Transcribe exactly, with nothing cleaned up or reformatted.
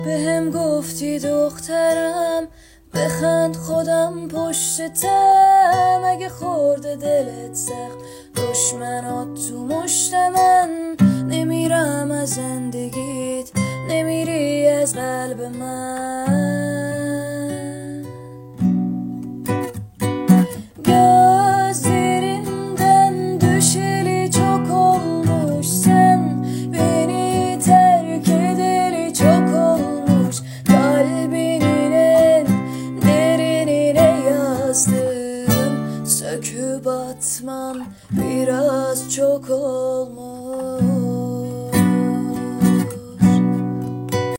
بهم گفتی دخترم بخند خودم پشتتم، اگه خورده دلت سخت دشمنات تو مشت من، نمیرم از زندگیت، نمیری از قلب من. Gözlerinden düşeli çok olmuş, sen beni terk edeli çok olmuş, kalbinin en derinine yazdım, söküp atman biraz çok olmuş.